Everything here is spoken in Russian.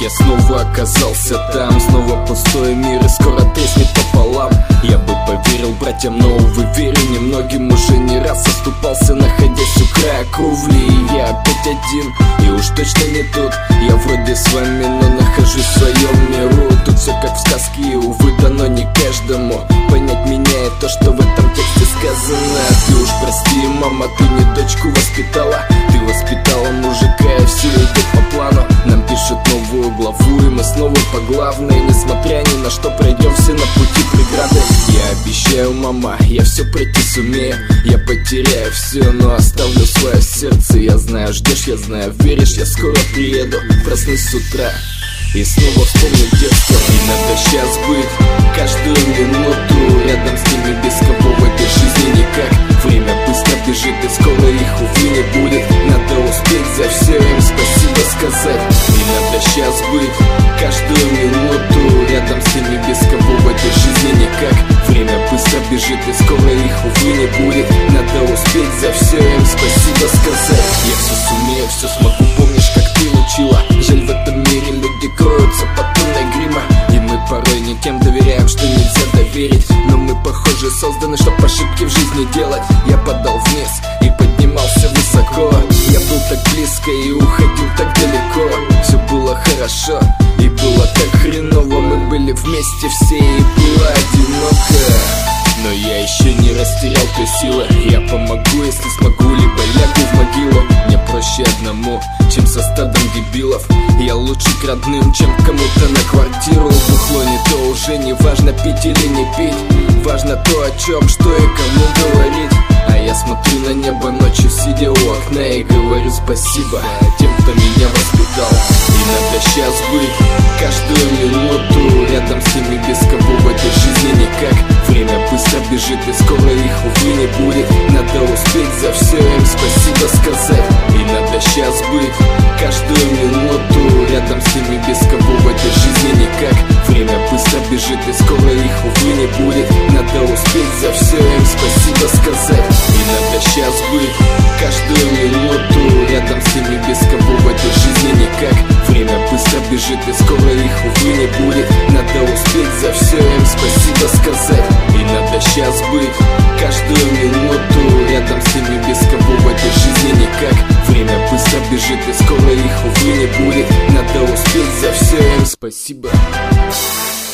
Я снова оказался там, снова пустой мир, и скоро треснет пополам. Я бы поверил братьям, но, увы, верю немногим. Уже не раз оступался, находясь у края кровли. И я опять один, и уж точно не тут. Я вроде с вами, но нахожусь в своем миру. Тут все как в сказке, увы, дано не каждому понять меня и то, что в этом тексте сказано. Ты уж прости, мама, ты не дочку воспитала, ты воспитала мужика, и все идет по плану. Нам пишут новую главу, и мы снова по главной. Несмотря ни на что, пройдем все на пути преграды. Я обещаю, мама, я все пройти сумею. Я потеряю все, но оставлю свое сердце. Я знаю, ждешь, я знаю, веришь, я скоро приеду. Проснусь с утра и снова вспомню детство. И надо сейчас быть каждую минуту рядом с теми, без кого в этой жизни никак. Время быстро бежит, и скоро их, увы, не будет. Надо успеть за все им спасибо сказать. И надо сейчас быть каждую минуту рядом с теми, без кого в этой жизни никак. Время быстро бежит, и скоро их, увы, не будет. Надо успеть за все им спасибо сказать. Я все сумею, все смогу, помнишь, как ты учила. Жаль, в этом мире люди кроются под тонной грима, и мы порой не тем доверяем, что нельзя доверить. Но мы, похоже, созданы, чтоб ошибки в жизни делать. Я падал вниз и поднимался высоко. Я был так близко и уходил так далеко. Все было хорошо и было так хреново. Мы были вместе все, и было одиноко. Но я еще не растерял той силы. Я помогу, если смогу, либо лягу в могилу. Мне проще одному, чем со стадом дебилов. Я лучше к родным, чем кому-то на квартиру. Бухло не то, уже не важно, пить или не пить. Важно то, о чем, что и кому говорить. А я смотрю на небо ночью, сидя у окна, и говорю спасибо тем, кто меня воспитал. И надо сейчас быть каждую минуту рядом с теми, без кого в этой жизни никак. Время быстро бежит, и скоро их, увы, не будет. Надо успеть за все им спасибо сказать. И надо сейчас быть каждую минуту рядом с теми, без кого в этой жизни никак. Время быстро бежит, и скоро их, увы, не будет. Надо успеть за все им спасибо сказать. И надо сейчас быть каждую минуту рядом с теми, без кого в этой жизни никак. Время быстро бежит, и скоро их, увы, не будет. Надо успеть за все им спасибо сказать. И надо сейчас быть каждую минуту рядом с теми, без кого в этой жизни никак. Время быстро бежит, и скоро их, увы, не будет. Надо успеть за все им спасибо.